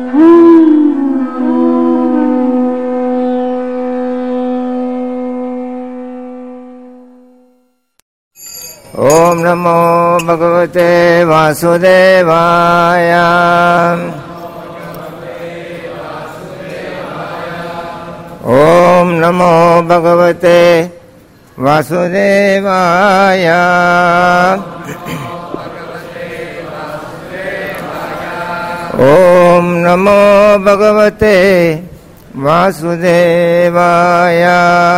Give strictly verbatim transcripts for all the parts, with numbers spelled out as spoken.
Om Namo Bhagavate Vasudevaya. Om Namo Bhagavate Vasudevaya. Om Namo Bhagavate Vasudevaya.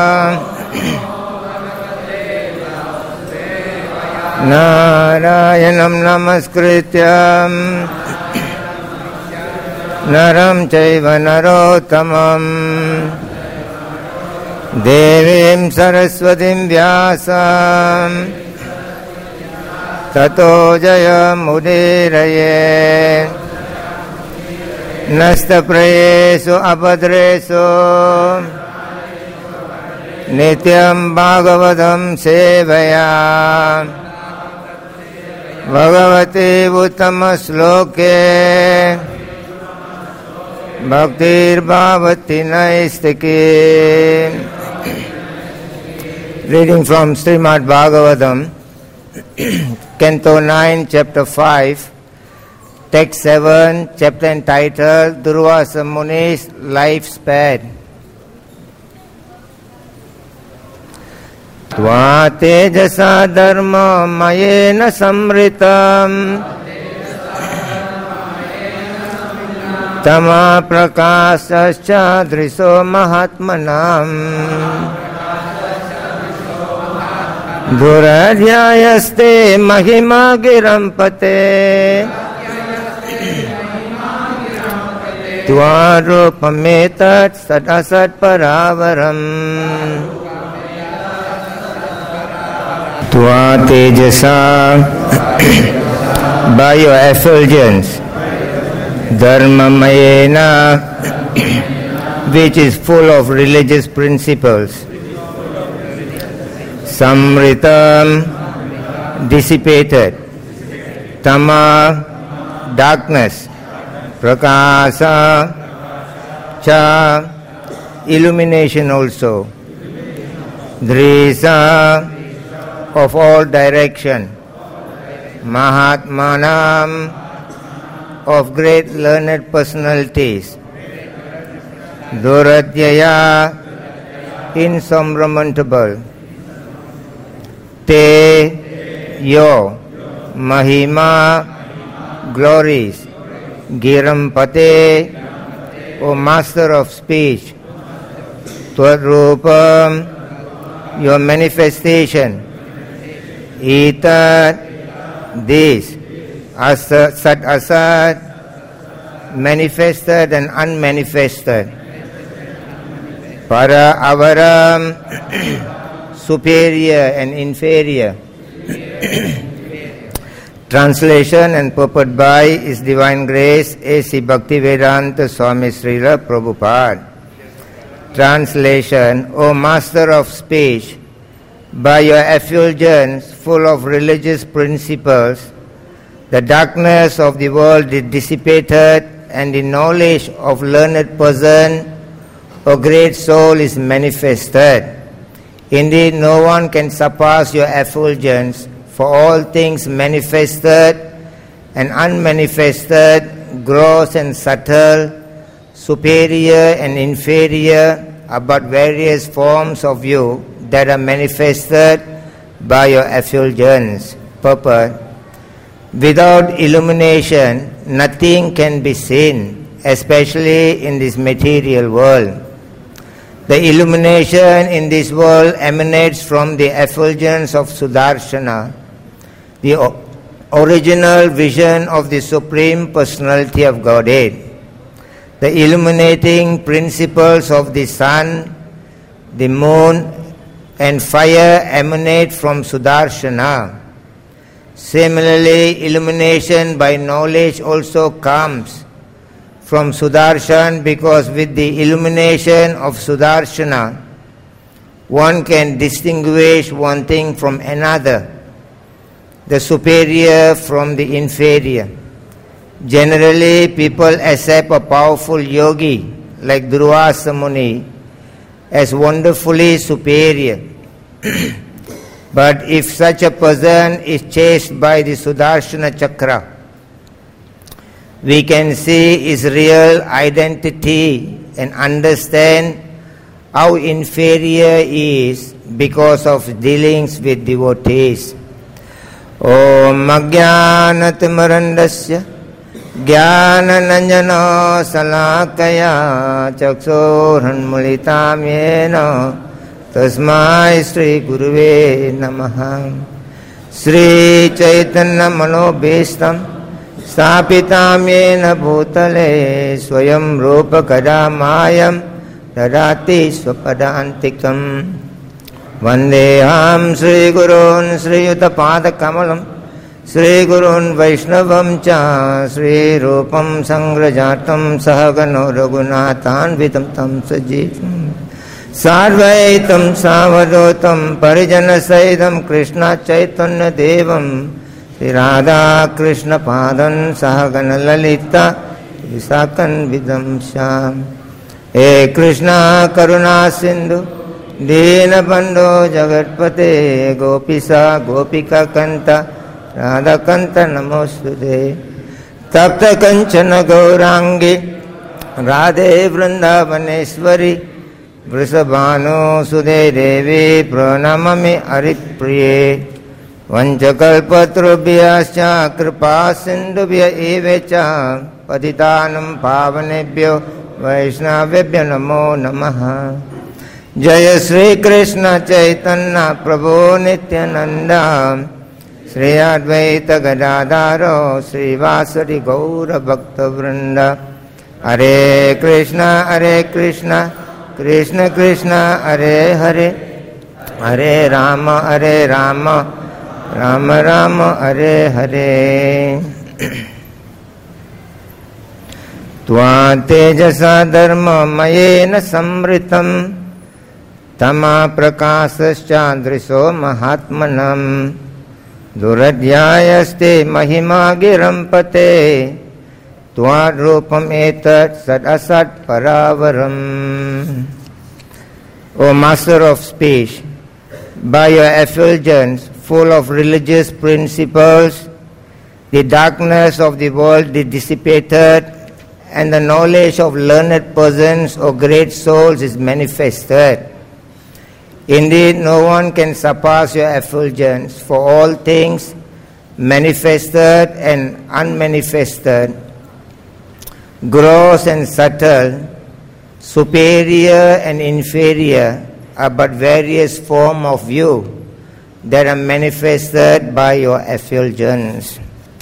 Narayanam namaskrityam naram chaiva narottamam devim saraswatim vyasam tato jayam udiraye nastaprayesu abhadresu nityam bhagavatam sevaya Bhagavati uttama sloke bhaktir bhavati naistiki. Reading from Srimad Bhagavatam, Canto nine, Chapter five, Text seven, Chapter entitled Durvasa Muni's Lifespan. Tva tejasa dharma mayena samritam tama prakasascha driso mahatmanam duradhyayaste mahima girampate tva rupametat sadasat paravaram Tva tejasa, by your effulgence, dharma mayena, which is full of religious principles, samritam, dissipated, tama, darkness, prakasa, cha, illumination also, drisa, of all direction, Mahatmanam, of great learned personalities, Duradhyaya, insurmountable, Te, Yo, Mahima, glories, Girampate, O master of speech, Twadrupam, your manifestation, Etat, this, asat, sat asat, manifested and unmanifested. Para avaram, superior and inferior. Translation and purport by His Divine Grace A C Bhaktivedanta Swami Srila Prabhupada. Translation, O Master of Speech, by your effulgence full of religious principles, the darkness of the world is dissipated and the knowledge of learned person or great soul is manifested. Indeed, no one can surpass your effulgence, for all things manifested and unmanifested, gross and subtle, superior and inferior, are but various forms of you that are manifested by your effulgence. Purport. Without illumination, nothing can be seen, especially in this material world. The illumination in this world emanates from the effulgence of Sudarshana, the o- original vision of the Supreme Personality of Godhead. The illuminating principles of the sun, the moon, and fire emanate from Sudarshana. Similarly, illumination by knowledge also comes from Sudarshan, because with the illumination of Sudarshana, one can distinguish one thing from another, the superior from the inferior, Generally, people accept a powerful yogi like Durvasa Muni as wonderfully superior. But if such a person is chased by the Sudarshana Chakra, we can see his real identity and understand how inferior he is because of dealings with devotees. Om Ajnanatimirandasya Jnananjana Salakaya Chakshurunmilitam Yena Tasmai Sri Guruve Namaha. Sri Chaitanya Manobhishtam Stapitam Yena Bhutale Swayam Rupa Kadamayam Dadati Swapadantikam. Vandeham Sri Gurun Sri Yuta Pada Kamalam Sri Gurun Vaishnavam Cha Sri Rupam Sangrajatam Sahagano Raghunathan Vitam Tam Sajitam Sarvaitam Savadotam Parijana Saidam Krishna Chaitanya Devam Sri Radha Krishna Padan Sahagana Lalita Visakan Vidam Sham. He Krishna Karuna Sindhu Dina Bandho Jagatpate Gopisa Gopika Kanta Radha Kanta Namostude Tapta Kanchana Gaurangi Radhe Vrindavaneshwari Vrisabhanu Sude Devi Pranamami Haripriye Vanchakalpatrubhyascha Kripa Sindhubhya evecha Patitanam Pavanebhyo Vaishnavebhyo Namo Namaha. Jaya Sri Krishna Chaitanya Prabhu Nityananda Sri Advaita Gadadharo Sri Vasari Gaura Bhakta Vrinda. Hare Krishna Hare Krishna Krishna Krishna Hare Hare Hare Rama Hare Rama Rama Rama Hare Hare. Tva tejasa dharma mayena samritam Tama prakasaschandriso mahatmanam Duradhyayaste mahima girampate Tvad rupam etat sad asat paravaram. O Master of Speech, by your effulgence full of religious principles, the darkness of the world is dissipated and the knowledge of learned persons or great souls is manifested. Indeed, no one can surpass your effulgence, for all things, manifested and unmanifested, gross and subtle, superior and inferior, are but various forms of you that are manifested by your effulgence.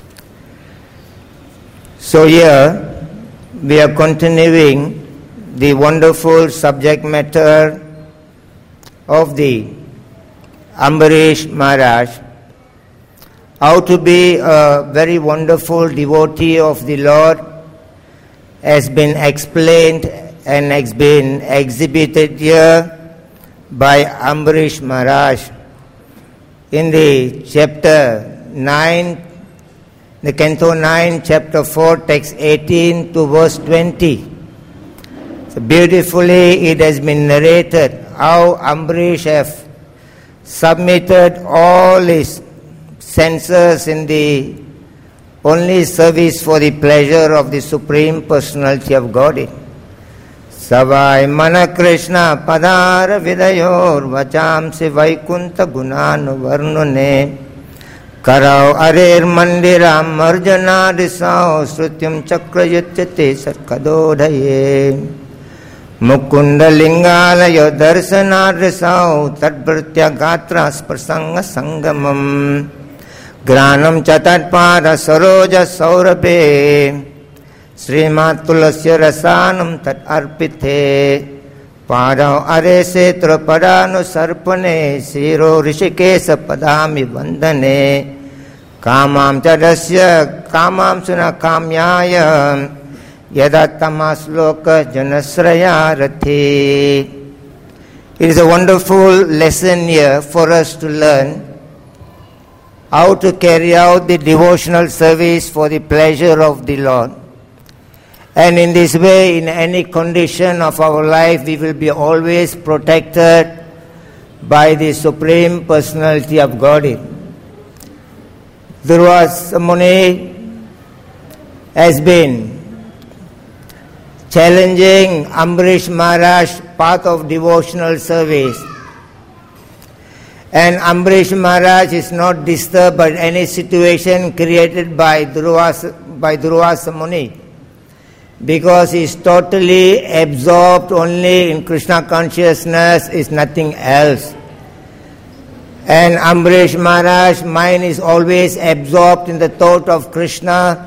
So here, we are continuing the wonderful subject matter of the Ambarish Maharaj, how to be a very wonderful devotee of the Lord has been explained and has been exhibited here by Ambarish Maharaj in the chapter nine, the canto nine, chapter four, text eighteen to verse twenty. So beautifully it has been narrated how Ambarish have submitted all his senses in the only service for the pleasure of the Supreme Personality of Godhead. Savai mana Krishna padara vidayor vachamsi vaikunta gunanu varnune karau arer mandiram marjana disao srutyam chakrayutyate sarkadodhaye Mukunda lingalayo darsanarisao tadbritya gatra sparsanga sangamam Granam chatatpada saroja saurabhe Srimat tulasya rasanam tat arpithe Padau are setra padanu sarpane Siro rishikesa padami vandane Kamam chadasya kamam suna kamyaya Yadattamasloka janasraya rathi. It is a wonderful lesson here for us to learn how to carry out the devotional service for the pleasure of the Lord. And in this way, in any condition of our life, we will be always protected by the Supreme Personality of Godhead. Durvasa Muni has been challenging Ambarish Maharaj's path of devotional service. And Ambarish Maharaj is not disturbed by any situation created by Durvasa, by Durvasa Muni, because he is totally absorbed only in Krishna consciousness, is nothing else. And Ambarish Maharaj's mind is always absorbed in the thought of Krishna.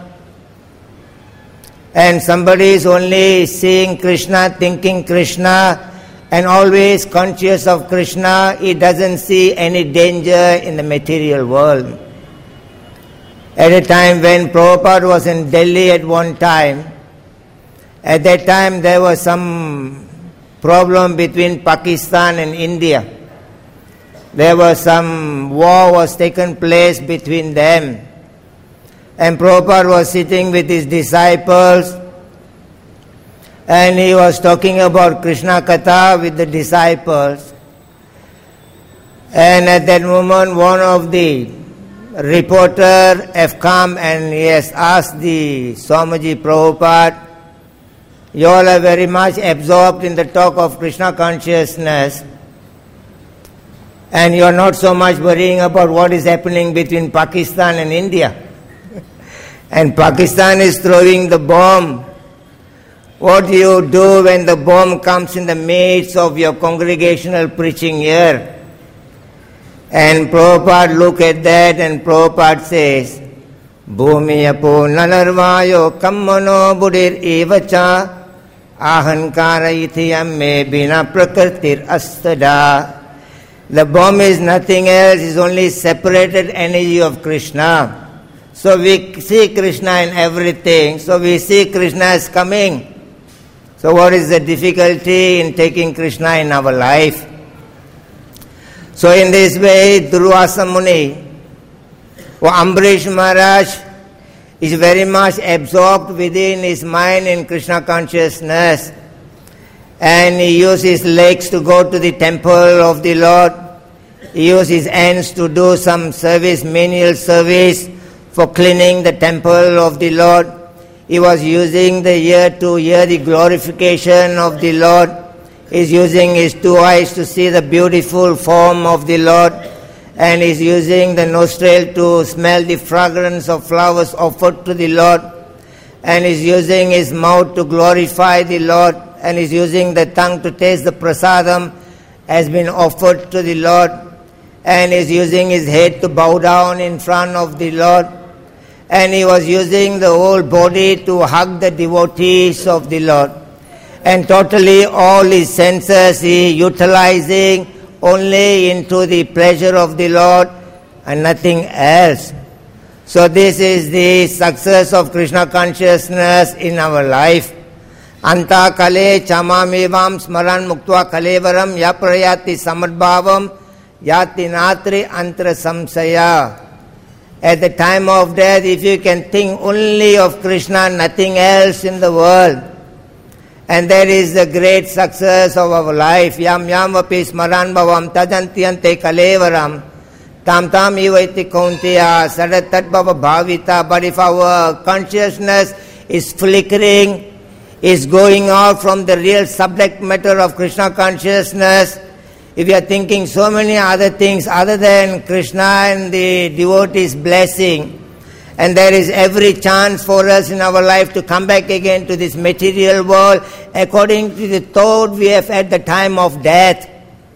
And somebody is only seeing Krishna, thinking Krishna, and always conscious of Krishna. He doesn't see any danger in the material world. At a time when Prabhupada was in Delhi at one time, at that time there was some problem between Pakistan and India. There was some war was taken place between them. And Prabhupada was sitting with his disciples, and he was talking about Krishna Katha with the disciples. And at that moment, one of the reporter have come and he has asked the Swamiji Prabhupada, you all are very much absorbed in the talk of Krishna consciousness, and you are not so much worrying about what is happening between Pakistan and India. And Pakistan is throwing the bomb. What do you do when the bomb comes in the midst of your congregational preaching here? And Prabhupada look at that, and Prabhupada says, Bhumi apo nanarvayo kammano budir evacha ahankara ithiyam me bina prakritir astada. The bomb is nothing else, is only separated energy of Krishna. So we see Krishna in everything. So we see Krishna as coming. So what is the difficulty in taking Krishna in our life? So in this way, Durvasa Muni or Ambarish Maharaj is very much absorbed within his mind in Krishna consciousness. And he uses his legs to go to the temple of the Lord. He uses his hands to do some service, menial service, for cleaning the temple of the Lord. He was using the ear to hear the glorification of the Lord. He is using his two eyes to see the beautiful form of the Lord. And he is using the nostril to smell the fragrance of flowers offered to the Lord. And he is using his mouth to glorify the Lord. And he is using the tongue to taste the prasadam has been offered to the Lord. And he is using his head to bow down in front of the Lord. And he was using the whole body to hug the devotees of the Lord. And totally all his senses he utilizing only into the pleasure of the Lord and nothing else. So this is the success of Krishna consciousness in our life. Anta kale chamamevam smaran muktva kalevaram yaprayati samadbhavam yati natri antra samsaya. At the time of death, if you can think only of Krishna, nothing else in the world, and that is the great success of our life. Yam yam api smaran bhavam tajantyante kalevaram tam tam ivaiti kaunteya sadatat bhava bhavita. But if our consciousness is flickering, is going out from the real subject matter of Krishna consciousness, if you are thinking so many other things other than Krishna and the devotee's blessing, and there is every chance for us in our life to come back again to this material world according to the thought we have at the time of death.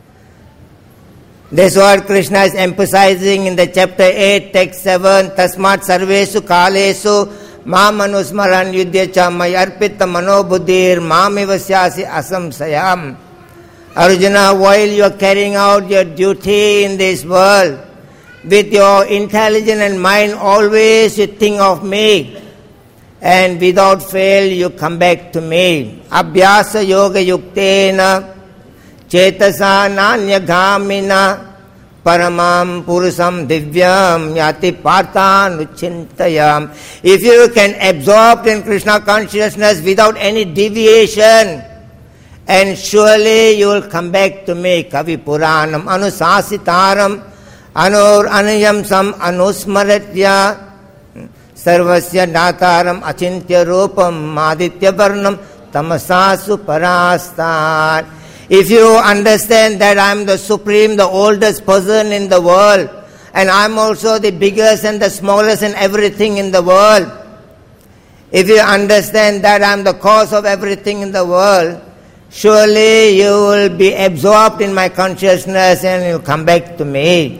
That's what Krishna is emphasizing in the chapter eight, text seven, Tasmat sarvesu kalesu mam anusmaran yudhyacha mayarpita manobuddhir mamivasyasi asamsayam. Arjuna, while you are carrying out your duty in this world, with your intelligence and mind, always you think of me. And without fail, you come back to me. Abhyasa yoga yuktena cetasa nanya ghamina paramam purusam divyam yati parthanuchintayam. If you can absorb in Krishna consciousness without any deviation, and surely you will come back to me. Kavi Puranam Anusasitaram Anur Anayam Sam Anusmaratya Sarvasya Nataram Achintya Rupam Maditya Varnam Tamasasu Parastan. If you understand that I am the supreme, the oldest person in the world, and I am also the biggest and the smallest and everything in the world, if you understand that I am the cause of everything in the world, surely you will be absorbed in my consciousness and you will come back to me.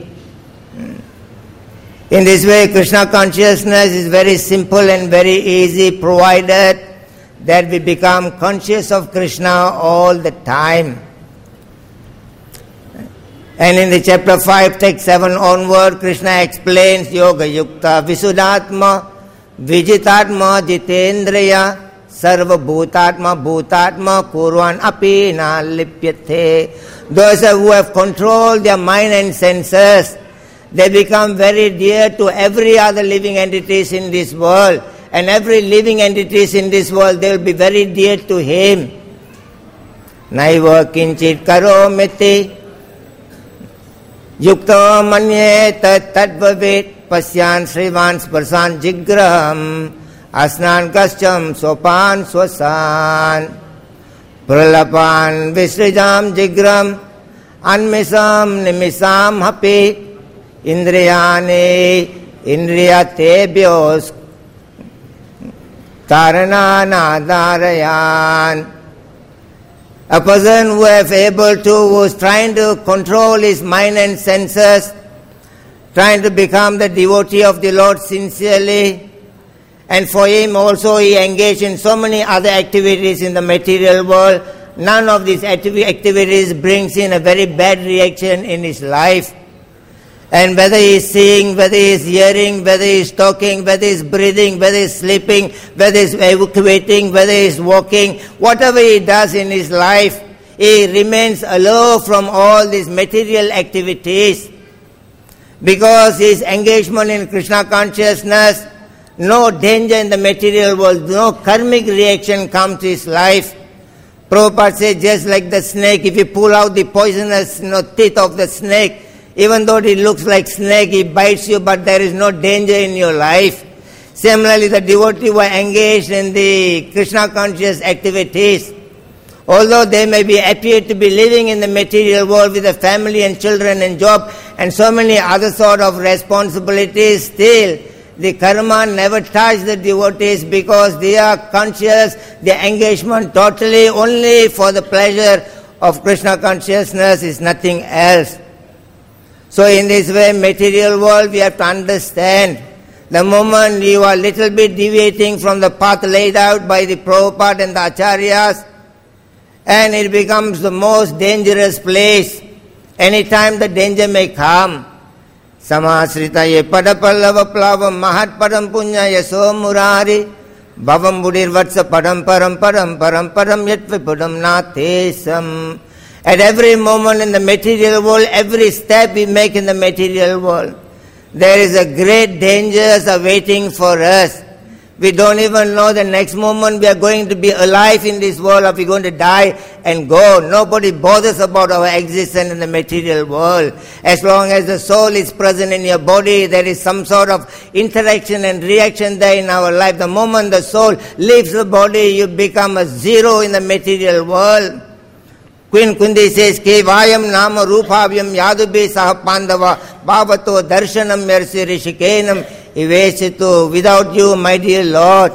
In this way, Krishna consciousness is very simple and very easy, provided that we become conscious of Krishna all the time. And in the chapter five, text seven onward, Krishna explains Yoga Yukta Visuddhatma Vijitatma Jitendriya Sarva Bhutatma Bhutatma Kurvan Api Na Lipyate. Those who have controlled their mind and senses, they become very dear to every other living entities in this world. And every living entities in this world, they will be very dear to him. Naiva kinchit karo miti yukta manye tat tadvavit pasyan srivan sparsan jigram asnan kascham sopan swasan pralapan visrijam jigram anmisam nimisam hapi indriyani indriyatebhyos Tarananadarayan. A person who is able to, who is trying to control his mind and senses, trying to become the devotee of the Lord sincerely, and for him also he engaged in so many other activities in the material world. None of these activities brings in a very bad reaction in his life. And whether he is seeing, whether he is hearing, whether he is talking, whether he is breathing, whether he is sleeping, whether he is evacuating, whether he is walking, whatever he does in his life, he remains aloof from all these material activities. Because his engagement in Krishna consciousness, no danger in the material world, no karmic reaction comes to his life. Prabhupada says, just like the snake, if you pull out the poisonous you know, teeth of the snake, even though it looks like snake, it bites you, but there is no danger in your life. Similarly, the devotee who are engaged in the Krishna conscious activities, although they may be appear to be living in the material world with a family and children and job and so many other sort of responsibilities, still the karma never touch the devotees because they are conscious, their engagement totally only for the pleasure of Krishna consciousness is nothing else. So in this way, material world, we have to understand, the moment you are little bit deviating from the path laid out by the Prabhupada and the Acharyas, and it becomes the most dangerous place. Anytime the danger may come. Samasritaye padapallava plavam mahat padam punya yaso murari bhavam budir vatsa padam param param param param yatva padam natesam. At every moment in the material world, every step we make in the material world, there is a great danger awaiting for us. We don't even know the next moment we are going to be alive in this world or we are going to die and go. Nobody bothers about our existence in the material world. As long as the soul is present in your body, there is some sort of interaction and reaction there in our life. The moment the soul leaves the body, you become a zero in the material world. Queen Kundi says, Kevayam nama ruphavyam yadubhe saha pandava bhavato darshanam mersi rishikenam ivesitu. Without you, my dear Lord,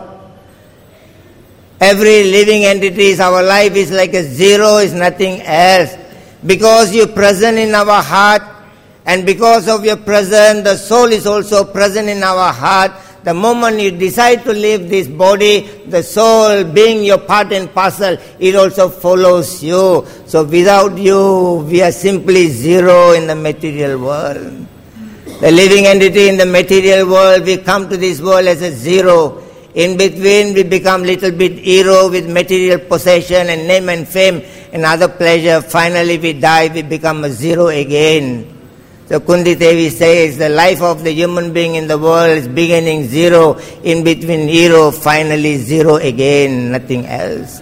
every living entity, our life is like a zero, is nothing else. Because you are present in our heart, and because of your presence, the soul is also present in our heart. The moment you decide to leave this body, the soul being your part and parcel, it also follows you. So without you, we are simply zero in the material world. The living entity in the material world, we come to this world as a zero. In between, we become little bit hero with material possession and name and fame and other pleasure. Finally, we die, we become a zero again. So Kunti Devi says the life of the human being in the world is beginning zero, in between zero, finally zero again, nothing else.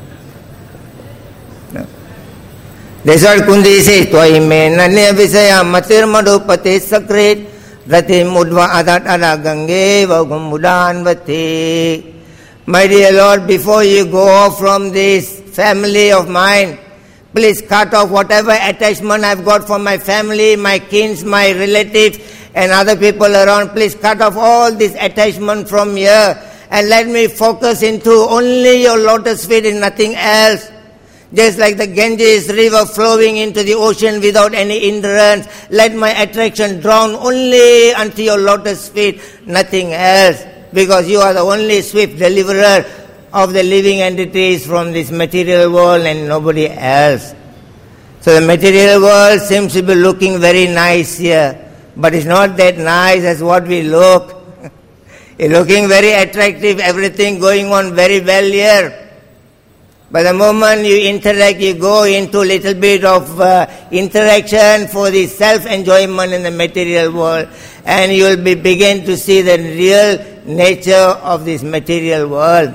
No. That's what Kunti says, Twaime nanya visaya matir madhupati sakrit rati mudva adat ada gange vagumudan vati. My dear Lord, before you go off from this family of mine, please cut off whatever attachment I've got for my family, my kins, my relatives and other people around. Please cut off all this attachment from here and let me focus into only your lotus feet and nothing else. Just like the Ganges river flowing into the ocean without any hindrance, let my attraction drown only unto your lotus feet, nothing else. Because you are the only swift deliverer of the living entities from this material world and nobody else. So the material world seems to be looking very nice here, but it's not that nice as what we look. It's looking very attractive, everything going on very well here. But the moment you interact, you go into a little bit of uh, interaction for the self-enjoyment in the material world, and you will be begin to see the real nature of this material world.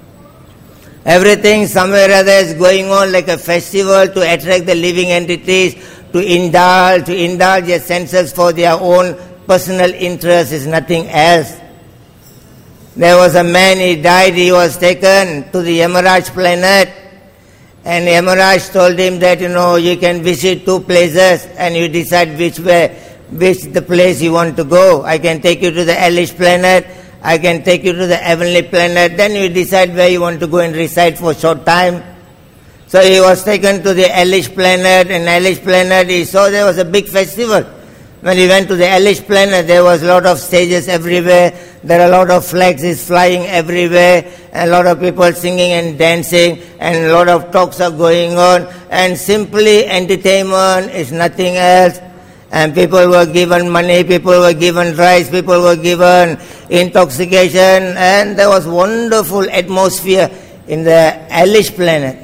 Everything somewhere or other is going on like a festival to attract the living entities, to indulge, to indulge their senses for their own personal interest, is nothing else. There was a man, he died, he was taken to the Yamaraj planet, and Yamaraj told him that, you know, you can visit two places and you decide which way, which the place you want to go. I can take you to the hellish planet, I can take you to the heavenly planet, then you decide where you want to go and reside for a short time. So he was taken to the hellish planet, and hellish planet he saw there was a big festival. When he went to the hellish planet, there was a lot of stages everywhere, there are a lot of flags is flying everywhere, and a lot of people singing and dancing, and a lot of talks are going on, and simply entertainment is nothing else. And people were given money, people were given rice, people were given intoxication, and there was wonderful atmosphere in the hellish planet.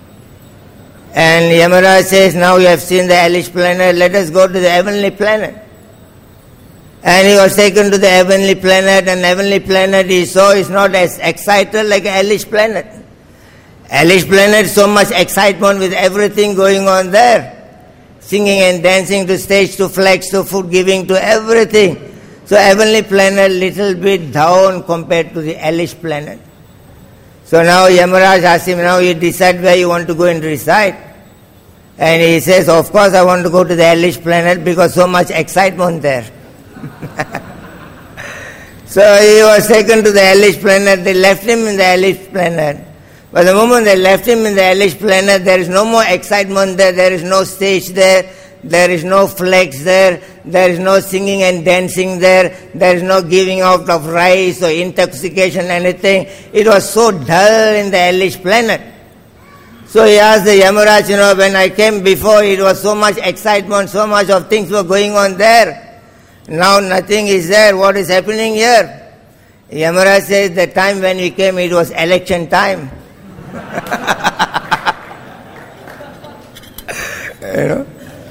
And Yamaraj says, now you have seen the hellish planet, let us go to the heavenly planet. And he was taken to the heavenly planet, and heavenly planet he saw is not as excited like a hellish planet. Hellish planet, so much excitement with everything going on there. Singing and dancing to stage, to flags, to food giving, to everything. So heavenly planet little bit down compared to the hellish planet. So now Yamaraj asked him, now you decide where you want to go and reside. And he says, of course I want to go to the hellish planet because so much excitement there. So he was taken to the hellish planet, they left him in the hellish planet. But the moment they left him in the hellish planet, there is no more excitement there, there is no stage there, there is no flags there, there is no singing and dancing there, there is no giving out of rice or intoxication, anything. It was so dull in the hellish planet. So he asked the Yamaraj, you know, when I came before, it was so much excitement, so much of things were going on there. Now nothing is there, what is happening here? Yamaraj says, the time when we came, it was election time. You know?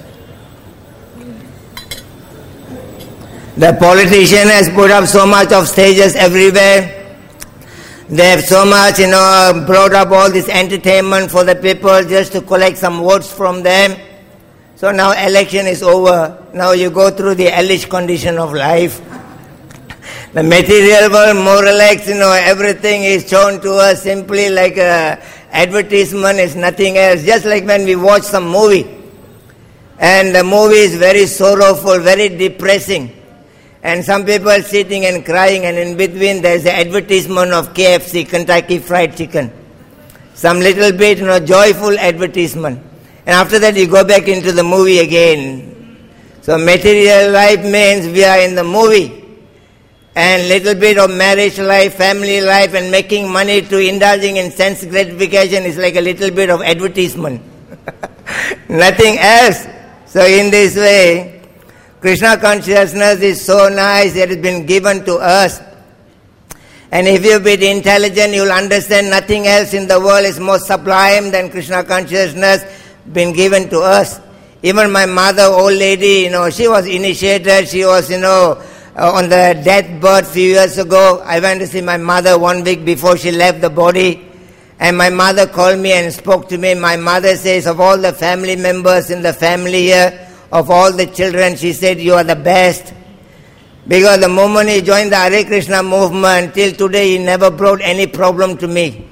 The politician has put up so much of stages everywhere. They have so much, you know, brought up all this entertainment for the people just to collect some votes from them. So now election is over. Now you go through the hellish condition of life. The material world, more relaxed, you know, everything is shown to us simply like a advertisement, is nothing else. Just like when we watch some movie, and the movie is very sorrowful, very depressing, and some people are sitting and crying, and in between there is the advertisement of K F C, Kentucky Fried Chicken. Some little bit, you know, joyful advertisement. And after that you go back into the movie again. So material life means we are in the movie. And little bit of marriage life, family life, and making money to indulging in sense gratification is like a little bit of advertisement. Nothing else. So in this way, Krishna consciousness is so nice, it has been given to us. And if you be intelligent, you will understand nothing else in the world is more sublime than Krishna consciousness been given to us. Even my mother, old lady, you know, she was initiated. She was, you know, uh, on the deathbed few years ago. I went to see my mother one week before she left the body. And my mother called me and spoke to me. My mother says, of all the family members in the family here, of all the children, she said, you are the best. Because the moment he joined the Hare Krishna movement, till today he never brought any problem to me.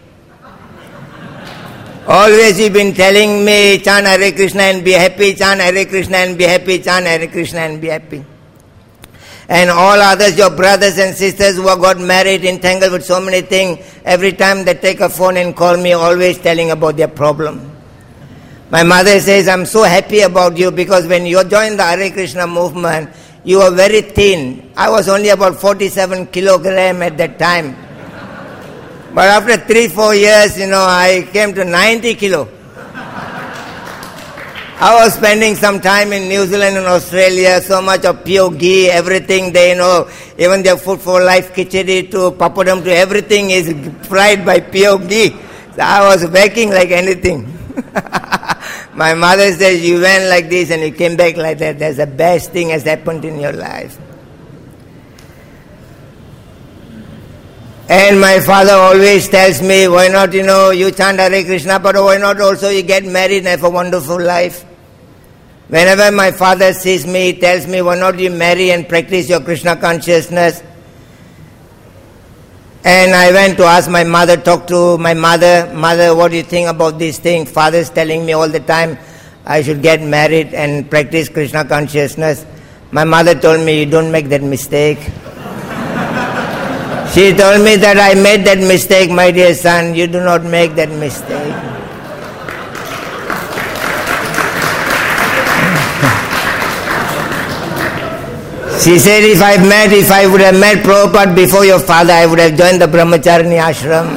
Always he been telling me, chant Hare Krishna and be happy, chant Hare Krishna and be happy, chant Hare Krishna and be happy. And all others, your brothers and sisters who have got married, entangled with so many things, every time they take a phone and call me, always telling about their problem. My mother says, I'm so happy about you because when you joined the Hare Krishna movement, you were very thin. I was only about forty-seven kilograms at that time. But after three, four years, you know, I came to ninety kilo. I was spending some time in New Zealand and Australia, so much of pure ghee, everything they know, even their food for life, khichdi to papadam to everything is fried by pure ghee. So I was baking like anything. My mother says, you went like this and you came back like that. That's the best thing has happened in your life. And my father always tells me, why not, you know, you chant Hare Krishna, but why not also you get married and have a wonderful life? Whenever my father sees me, he tells me, why not you marry and practice your Krishna consciousness? And I went to ask my mother, talk to my mother, mother, what do you think about this thing? Father's telling me all the time, I should get married and practice Krishna consciousness. My mother told me, you don't make that mistake. She told me that I made that mistake, my dear son, you do not make that mistake. She said, if I met, if I would have met Prabhupada before your father, I would have joined the Brahmacharini ashram.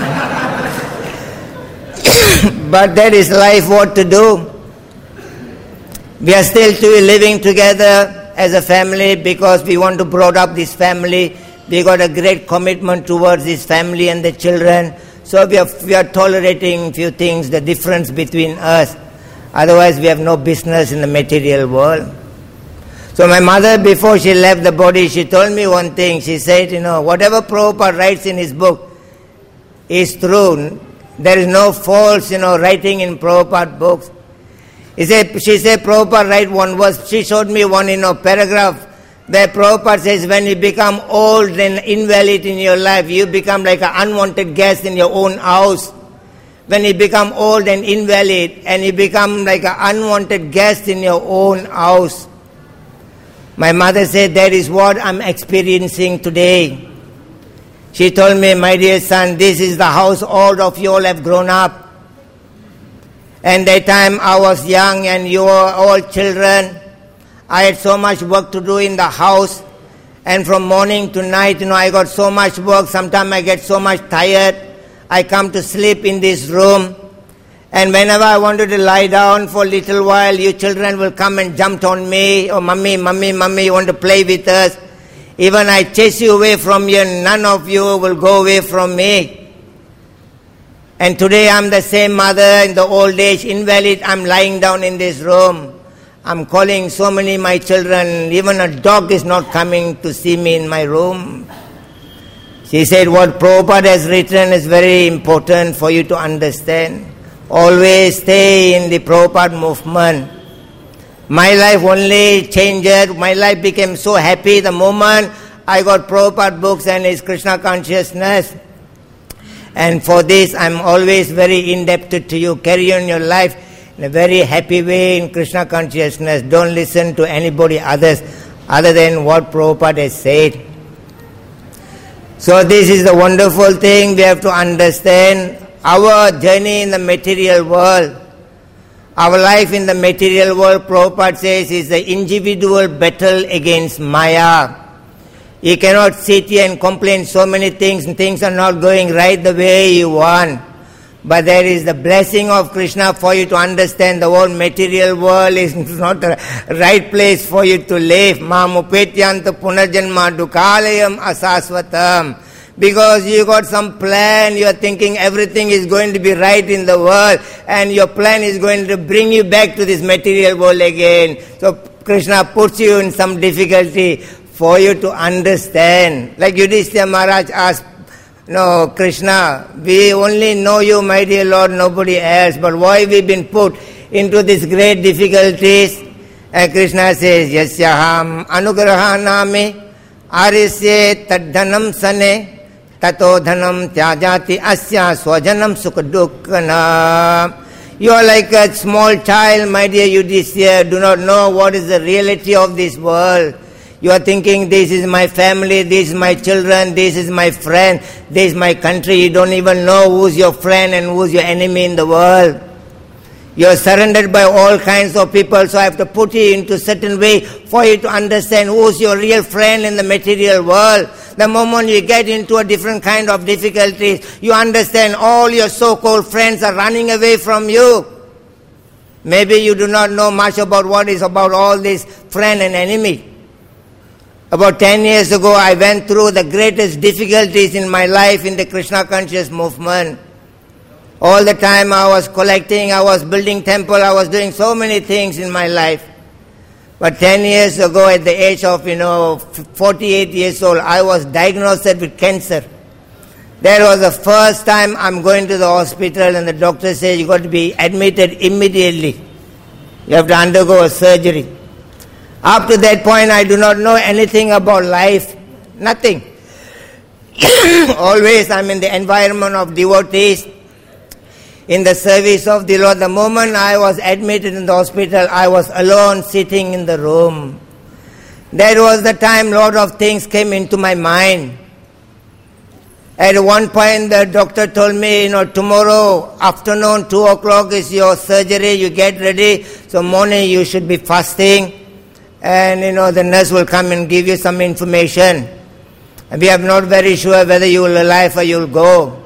But that is life, what to do? We are still living together as a family because we want to brought up this family. We got a great commitment towards this family and the children. So we are, we are tolerating few things, the difference between us. Otherwise we have no business in the material world. So my mother, before she left the body, she told me one thing. She said, you know, whatever Prabhupada writes in his book is true. There is no false, you know, writing in Prabhupada books. He said, she said, Prabhupada write one verse. She showed me one, you know, paragraph where Prabhupada says, when you become old and invalid in your life, you become like an unwanted guest in your own house. When you become old and invalid and you become like an unwanted guest in your own house. My mother said, that is what I'm experiencing today. She told me, my dear son, this is the house all of you all have grown up. And that time I was young and you were all children. I had so much work to do in the house. And from morning to night, you know, I got so much work. Sometimes I get so much tired. I come to sleep in this room. And whenever I wanted to lie down for a little while, you children will come and jump on me. Oh, mummy, mummy, mummy, you want to play with us? Even I chase you away from you, none of you will go away from me. And today I'm the same mother in the old age, invalid. I'm lying down in this room. I'm calling so many my children. Even a dog is not coming to see me in my room. She said, what Prabhupada has written is very important for you to understand. Always stay in the Prabhupada movement. My life only changed. My life became so happy the moment I got Prabhupada books and his Krishna consciousness. And for this, I'm always very indebted to you. Carry on your life in a very happy way in Krishna consciousness. Don't listen to anybody others other than what Prabhupada has said. So this is the wonderful thing we have to understand. Our journey in the material world, our life in the material world, Prabhupada says, is the individual battle against Maya. You cannot sit here and complain so many things and things are not going right the way you want. But there is the blessing of Krishna for you to understand the whole material world is not the right place for you to live. Mam upetyanta punarjanma dukalayam asasvatam. Because you got some plan, you are thinking everything is going to be right in the world, and your plan is going to bring you back to this material world again. So Krishna puts you in some difficulty for you to understand. Like Yudhishthira Maharaj asked, no, Krishna, we only know you, my dear Lord, nobody else, but why we been put into these great difficulties? And Krishna says, Yasyaham anugrahanami arisye taddhanam sane tato dhanam tyajati asya swajanam sukhadukkana. You are like a small child, my dear Yudhishthira, do not know what is the reality of this world. You are thinking, this is my family, this is my children, this is my friend, this is my country. You don't even know who's your friend and who's your enemy in the world. You are surrounded by all kinds of people, so I have to put you into a certain way for you to understand who's your real friend in the material world. The moment you get into a different kind of difficulties, you understand all your so-called friends are running away from you. Maybe you do not know much about what is about all this friend and enemy. About ten years ago, I went through the greatest difficulties in my life in the Krishna conscious movement. All the time I was collecting, I was building temple, I was doing so many things in my life. But ten years ago, at the age of, you know, forty-eight years old, I was diagnosed with cancer. That was the first time I'm going to the hospital, and the doctor says, you got to be admitted immediately. You have to undergo a surgery. Up to that point, I do not know anything about life. Nothing. Always I'm in the environment of devotees, in the service of the Lord. The moment I was admitted in the hospital, I was alone sitting in the room. That was the time a lot of things came into my mind. At one point, the doctor told me, you know, tomorrow afternoon, two o'clock is your surgery, you get ready. So morning you should be fasting. And, you know, the nurse will come and give you some information. And we are not very sure whether you will alive or you will go.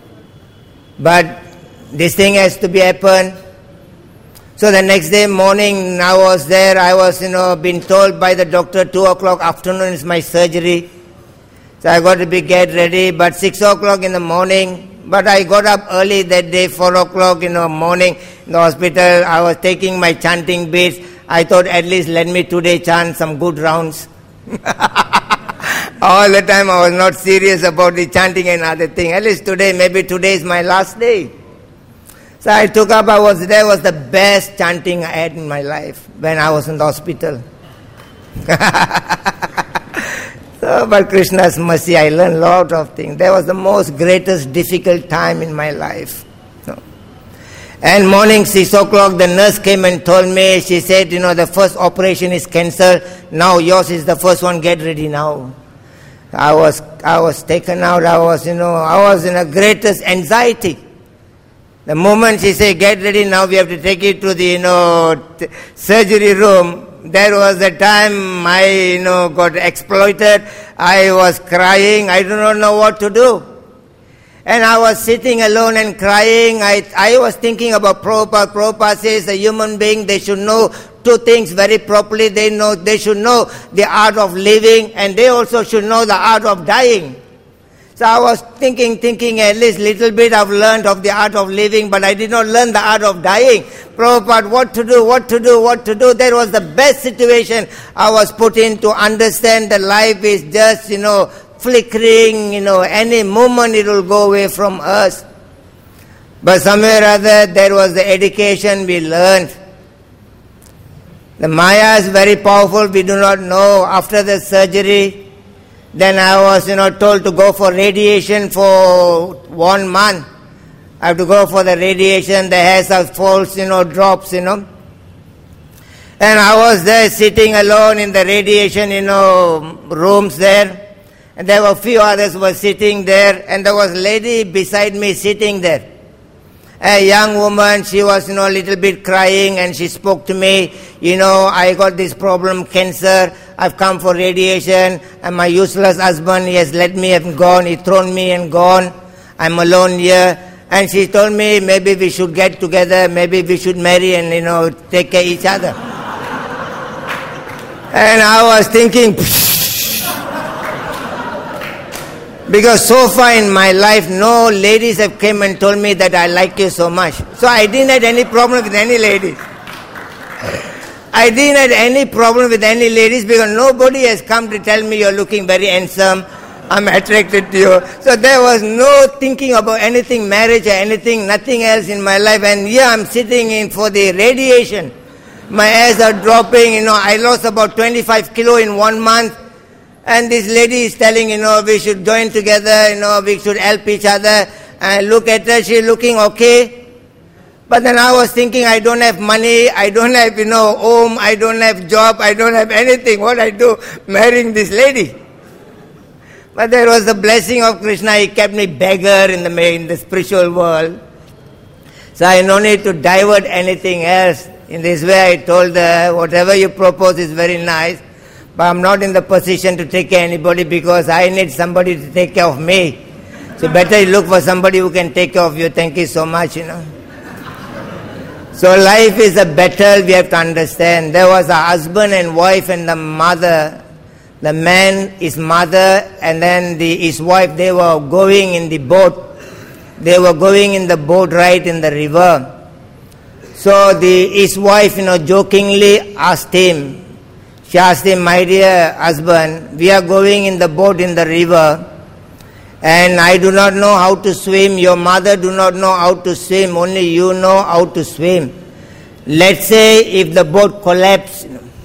But this thing has to be happen. So the next day morning, I was there, I was, you know, been told by the doctor, two o'clock afternoon is my surgery. So I got to be get ready, but six o'clock in the morning, but I got up early that day, four o'clock in the morning in the hospital. I was taking my chanting beads. I thought at least let me today chant some good rounds. All the time I was not serious about the chanting and other thing. At least today, maybe today is my last day. So I took up, I was there, was the best chanting I had in my life when I was in the hospital. So, but Krishna's mercy, I learned a lot of things. That was the most greatest difficult time in my life. So, and morning six o'clock, the nurse came and told me, she said, you know, the first operation is cancelled. Now yours is the first one, get ready now. I was, I was taken out, I was, you know, I was in the greatest anxiety. The moment she said, get ready now, we have to take you to the, you know, t- surgery room. That was the time I, you know, got exploited. I was crying. I do not know what to do. And I was sitting alone and crying. I, I was thinking about Prabhupada. Prabhupada says a human being, they should know two things very properly. They know, they should know the art of living, and they also should know the art of dying. So I was thinking, thinking at least little bit I've learned of the art of living, but I did not learn the art of dying. Prabhupada, what to do, what to do, what to do. That was the best situation I was put in to understand that life is just, you know, flickering, you know, any moment it will go away from us. But somewhere or other, there was the education we learned. The Maya is very powerful, we do not know. After the surgery, then I was, you know, told to go for radiation for one month. I have to go for the radiation, the hairs are falls, you know, drops, you know. And I was there sitting alone in the radiation, you know, rooms there. And there were a few others were sitting there, and there was a lady beside me sitting there. A young woman, she was, you know, a little bit crying, and she spoke to me, you know, I got this problem, cancer, I've come for radiation, and my useless husband, he has let me and gone, he thrown me and gone, I'm alone here. And she told me, maybe we should get together, maybe we should marry and, you know, take care of each other. And I was thinking, Because so far in my life, no ladies have come and told me that I like you so much. So I didn't have any problem with any ladies. I didn't have any problem with any ladies because nobody has come to tell me you're looking very handsome, I'm attracted to you. So there was no thinking about anything, marriage or anything, nothing else in my life. And here I'm sitting in for the radiation. My hairs are dropping, you know, I lost about twenty-five kilo in one month. And this lady is telling, you know, we should join together, you know, we should help each other. And look at her, she's looking okay. But then I was thinking, I don't have money, I don't have, you know, home, I don't have job, I don't have anything. What I do, marrying this lady? But there was the blessing of Krishna. He kept me beggar in the, in the spiritual world. So I no need to divert anything else. In this way I told her, whatever you propose is very nice. But I'm not in the position to take care of anybody because I need somebody to take care of me. So better you look for somebody who can take care of you. Thank you so much, you know. So life is a battle, we have to understand. There was a husband and wife and the mother. The man, his mother, and then the, his wife, they were going in the boat. They were going in the boat right in the river. So the, his wife, you know, jokingly asked him, she asked him, my dear husband, we are going in the boat in the river and I do not know how to swim, your mother do not know how to swim, only you know how to swim. Let's say if the boat collapses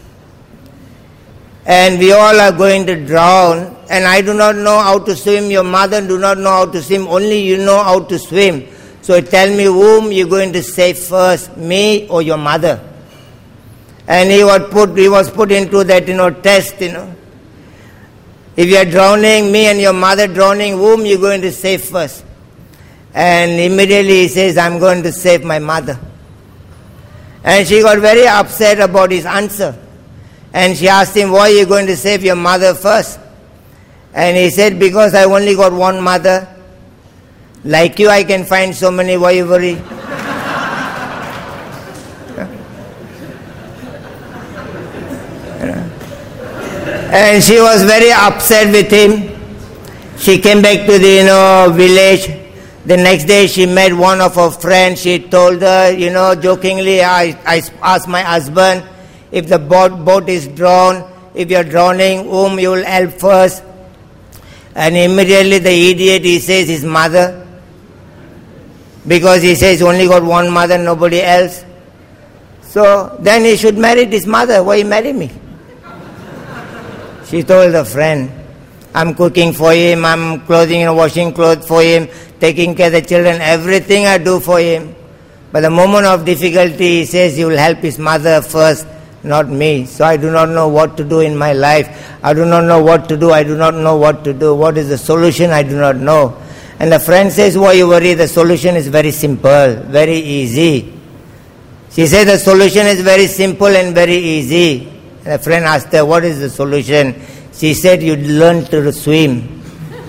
and we all are going to drown and I do not know how to swim, your mother do not know how to swim, only you know how to swim. So tell me whom you're going to save first, me or your mother? And he was put, he was put into that, you know, test, you know. If you are drowning, me and your mother drowning, whom you going to save first? And immediately he says, I'm going to save my mother. And she got very upset about his answer. And she asked him, why are you going to save your mother first? And he said, because I only got one mother. Like you, I can find so many, why you worry? And she was very upset with him. She came back to the, you know, village. The next day she met one of her friends. She told her, you know, jokingly, I, I asked my husband, if the boat, boat is drowned, if you're drowning, whom you will help first? And immediately the idiot, he says his mother. Because he says only got one mother, nobody else. So then he should marry his mother. Why he marry me? She told a friend, I'm cooking for him, I'm clothing and washing clothes for him, taking care of the children, everything I do for him. But the moment of difficulty, he says he will help his mother first, not me. So I do not know what to do in my life. I do not know what to do. I do not know what to do. What is the solution? I do not know. And the friend says, why you worry? The solution is very simple, very easy. She said the solution is very simple and very easy. And the friend asked her, what is the solution? She said, you learn to swim.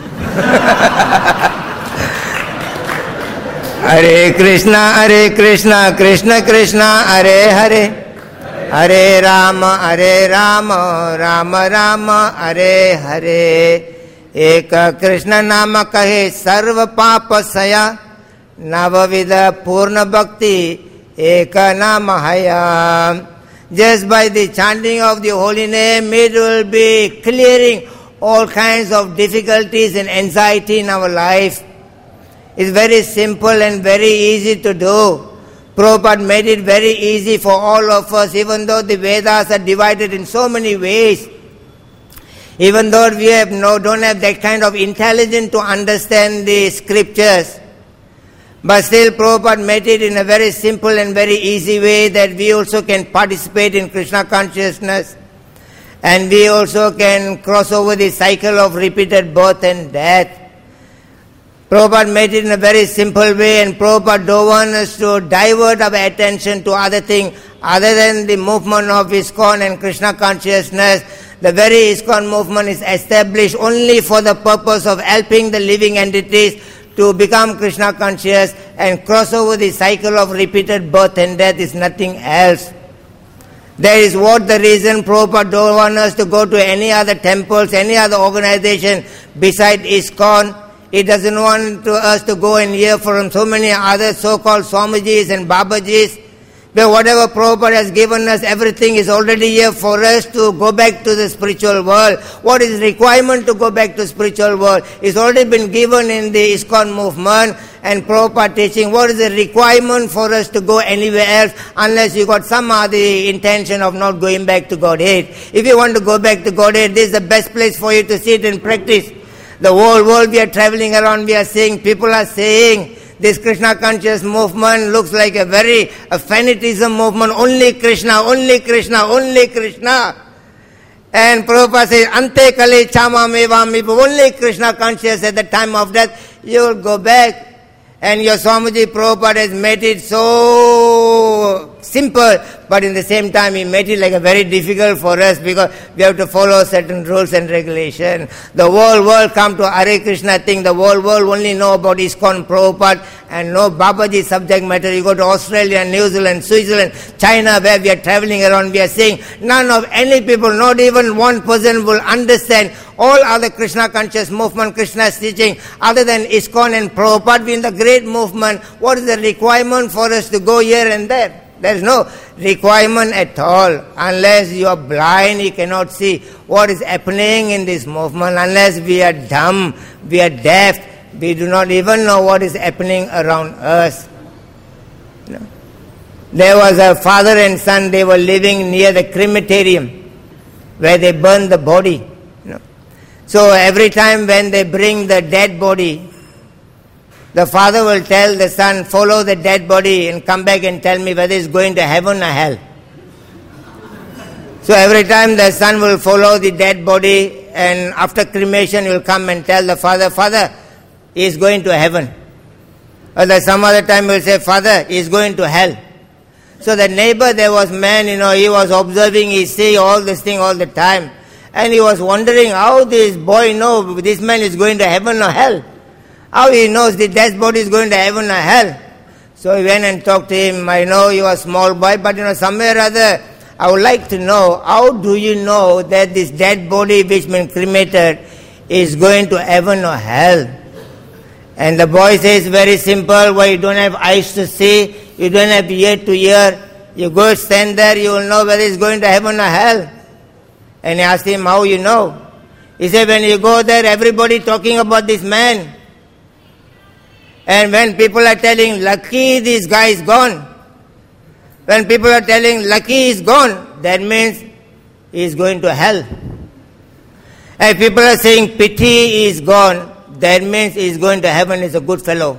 Hare Krishna, Hare Krishna, Krishna Krishna, Hare Hare. Hare Rama, Hare Rama, Rama Rama, Hare Hare. Eka Krishna Nama kahe sarva papa saya, Navavida Purna Bhakti, Eka Nama Haya. Just by the chanting of the holy name, it will be clearing all kinds of difficulties and anxiety in our life. It's very simple and very easy to do. Prabhupada made it very easy for all of us, even though the Vedas are divided in so many ways. Even though we have no, don't have that kind of intelligence to understand the scriptures, but still Prabhupada made it in a very simple and very easy way that we also can participate in Krishna consciousness and we also can cross over the cycle of repeated birth and death. Prabhupada made it in a very simple way, and Prabhupada don't want us to divert our attention to other things other than the movement of ISKCON and Krishna consciousness. The very ISKCON movement is established only for the purpose of helping the living entities to become Krishna conscious and cross over the cycle of repeated birth and death. Is nothing else. That is what the reason Prabhupada don't want us to go to any other temples, any other organization beside ISKCON. He doesn't want to us to go and hear from so many other so-called Swamijis and Babajis. But whatever Prabhupada has given us, everything is already here for us to go back to the spiritual world. What is requirement to go back to spiritual world? It's already been given in the ISKCON movement and Prabhupada teaching. What is the requirement for us to go anywhere else unless you got some other intention of not going back to Godhead? If you want to go back to Godhead, this is the best place for you to sit and practice. The whole world we are traveling around, we are seeing, people are saying, this Krishna conscious movement looks like a very a fanatism movement. Only Krishna, only Krishna, only Krishna. And Prabhupada says, Ante kale chama mevami, only Krishna conscious at the time of death. You will go back. And your Swamiji Prabhupada has made it so simple, but in the same time he made it like a very difficult for us because we have to follow certain rules and regulations. The whole world come to Hare Krishna thing, the whole world only know about ISKCON Prabhupada and no Babaji subject matter. You go to Australia, New Zealand, Switzerland, China, where we are traveling around, we are seeing none of any people, not even one person will understand all other Krishna conscious movement, Krishna's teaching, other than ISKCON and Prabhupada, we in the great movement. What is the requirement for us to go here and there? There is no requirement at all. Unless you are blind, you cannot see what is happening in this movement. Unless we are dumb, we are deaf, we do not even know what is happening around us. No. There was a father and son, they were living near the crematorium where they burn the body. No. So every time when they bring the dead body, the father will tell the son, follow the dead body and come back and tell me whether it's going to heaven or hell. So every time the son will follow the dead body and after cremation he will come and tell the father, Father, he is going to heaven. Or the some other time he will say, Father, he is going to hell. So the neighbor, there was man, you know, he was observing, he see all this thing all the time. And he was wondering how this boy know this man is going to heaven or hell. How he knows the dead body is going to heaven or hell. So he went and talked to him. I know you are a small boy, but you know, somewhere or other, I would like to know, how do you know that this dead body which has been cremated is going to heaven or hell? And the boy says, very simple, why you don't have eyes to see, you don't have ear to hear, you go stand there, you will know whether it's going to heaven or hell. And he asked him, how you know? He said, when you go there, everybody talking about this man. And when people are telling, lucky this guy is gone. When people are telling, lucky is gone, that means he is going to hell. And people are saying, pity is gone, that means he is going to heaven, is a good fellow.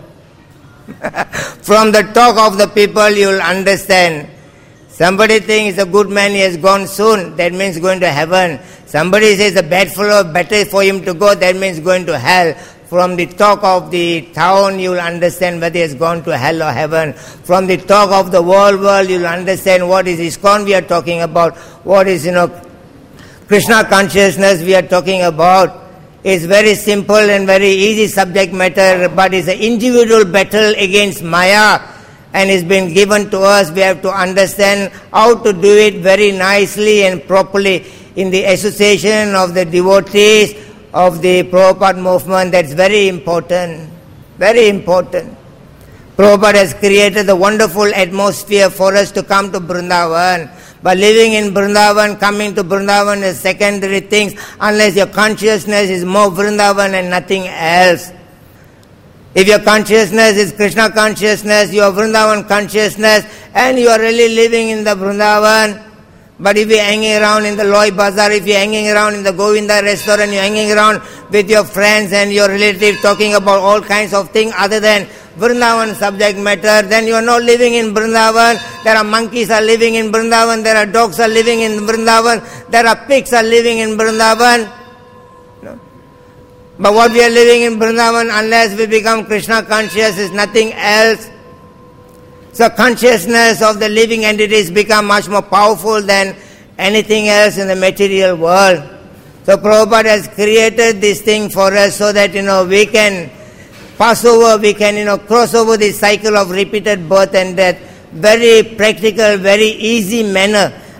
From the talk of the people, you will understand. Somebody thinks he's a good man, he has gone soon, that means going to heaven. Somebody says a bad fellow, better for him to go, that means going to hell. From the talk of the town, you will understand whether he has gone to hell or heaven. From the talk of the world world, you will understand what is ISKCON we are talking about, what is, you know, Krishna consciousness we are talking about. It's very simple and very easy subject matter, but it's an individual battle against Maya, and it's been given to us. We have to understand how to do it very nicely and properly in the association of the devotees of the Prabhupada movement. That's very important, very important. Prabhupada has created the wonderful atmosphere for us to come to Vrindavan. But living in Vrindavan, coming to Vrindavan is secondary things unless your consciousness is more Vrindavan and nothing else. If your consciousness is Krishna consciousness, your Vrindavan consciousness, and you are really living in the Vrindavan. But if you're hanging around in the Loi Bazaar, if you're hanging around in the Govinda restaurant, you're hanging around with your friends and your relatives talking about all kinds of things other than Vrindavan subject matter, then you are not living in Vrindavan. There are monkeys are living in Vrindavan, there are dogs are living in Vrindavan, there are pigs are living in Vrindavan. No. But what we are living in Vrindavan, unless we become Krishna conscious, is nothing else. So consciousness of the living entities become much more powerful than anything else in the material world. So Prabhupada has created this thing for us so that, you know, we can pass over, we can, you know, cross over this cycle of repeated birth and death. Very practical, very easy manner.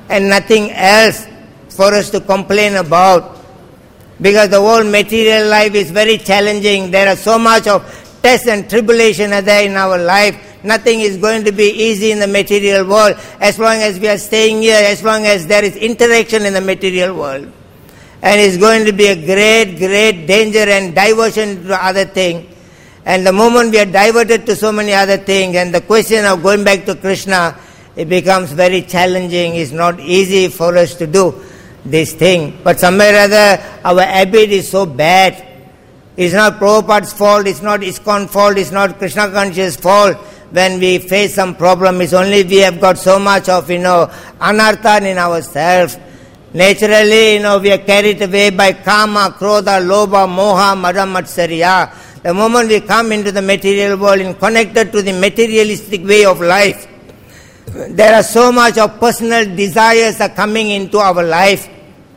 and nothing else for us to complain about. Because the whole material life is very challenging. There are so much of tests and tribulation are there in our life. Nothing is going to be easy in the material world as long as we are staying here, as long as there is interaction in the material world. And it's going to be a great, great danger and diversion to other things. And the moment we are diverted to so many other things, and the question of going back to Krishna, it becomes very challenging. It's not easy for us to do this thing. But somewhere or other, our habit is so bad. It's not Prabhupada's fault, it's not ISKCON fault, it's not Krishna conscious fault. When we face some problem, it's only we have got so much of, you know, anartha in ourselves. Naturally, you know, we are carried away by kama, krodha, lobha, moha, mada, matsarya. The moment we come into the material world and connected to the materialistic way of life, there are so much of personal desires are coming into our life.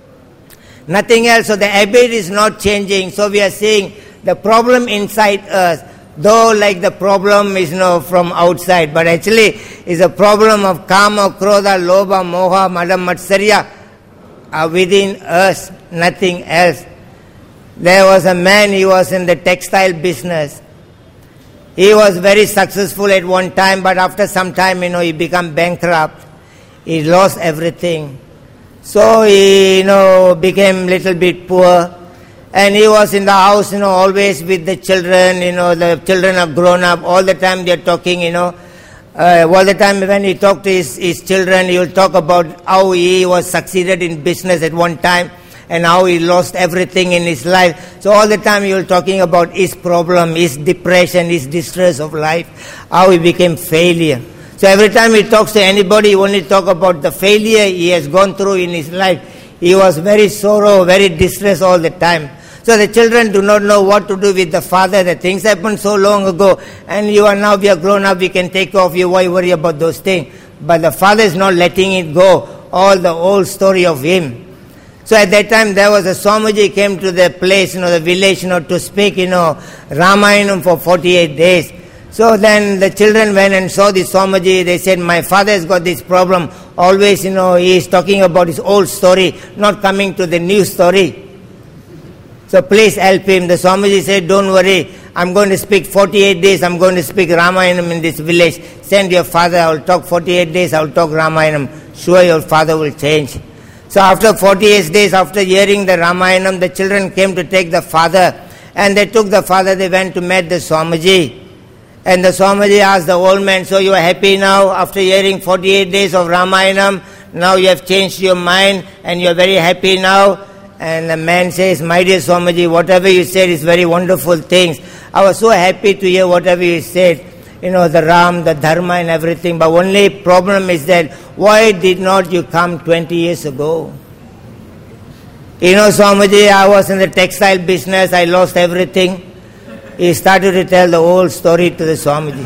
Nothing else. So the habit is not changing. So we are seeing the problem inside us, though like the problem is, you know, from outside, but actually is a problem of kama, krodha, lobha, moha, mada, matsarya are within us, nothing else. There was a man, he was in the textile business. He was very successful at one time, but after some time, you know, he became bankrupt. He lost everything. So he, you know, became little bit poor. And he was in the house, you know, always with the children, you know, the children are grown up. All the time they are talking, you know. Uh, all the time when he talked to his, his children, he will talk about how he was succeeded in business at one time and how he lost everything in his life. So all the time he was talking about his problem, his depression, his distress of life, how he became failure. So every time he talks to anybody, he only talk about the failure he has gone through in his life. He was very sorrow, very distressed all the time. So the children do not know what to do with the father. The things happened so long ago, and you are now, we are grown up, we can take off you, why worry about those things? But the father is not letting it go, all the old story of him. So at that time there was a Swamiji came to the place, you know, the village, you know, to speak, you know, Ramayanam for forty-eight days. So then the children went and saw the Swamiji. They said, my father has got this problem. Always, you know, he is talking about his old story, not coming to the new story. So please help him. The Swamiji said, don't worry, I'm going to speak forty-eight days, I'm going to speak Ramayanam in this village. Send your father, I will talk forty-eight days, I will talk Ramayanam. Sure, your father will change. So after forty-eight days, after hearing the Ramayanam, the children came to take the father. And they took the father, they went to meet the Swamiji. And the Swamiji asked the old man, so you are happy now after hearing forty-eight days of Ramayanam? Now you have changed your mind and you are very happy now? And the man says, my dear Swamiji, whatever you said is very wonderful things. I was so happy to hear whatever you said. You know, the Ram, the Dharma and everything. But only problem is that, why did not you come twenty years ago? You know, Swamiji, I was in the textile business, I lost everything. He started to tell the whole story to the Swamiji.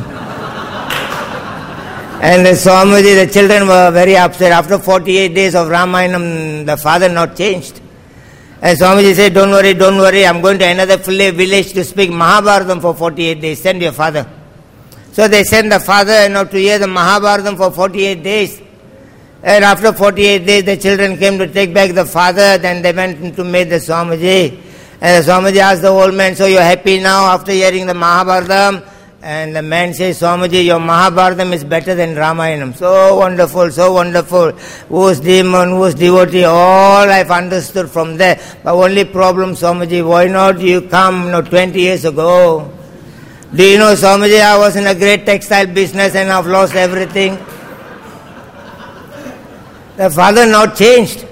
And the Swamiji, the children were very upset. After forty-eight days of Ramayanam, the father not changed. And Swamiji said, don't worry, don't worry, I'm going to another village to speak Mahabharatam for forty-eight days. Send your father. So they sent the father, you know, to hear the Mahabharatam for forty-eight days. And after forty-eight days, the children came to take back the father. Then they went to meet the Swamiji. And the Swamiji asked the old man, so you're happy now after hearing the Mahabharatam? And the man says, Swamiji, your Mahabharatam is better than Ramayanam. So wonderful, so wonderful. Who's demon, who's devotee, all I've understood from there. But only problem, Swamiji, why not you come, you know, twenty years ago? Do you know, Swamiji, I was in a great textile business and I've lost everything. The father not changed.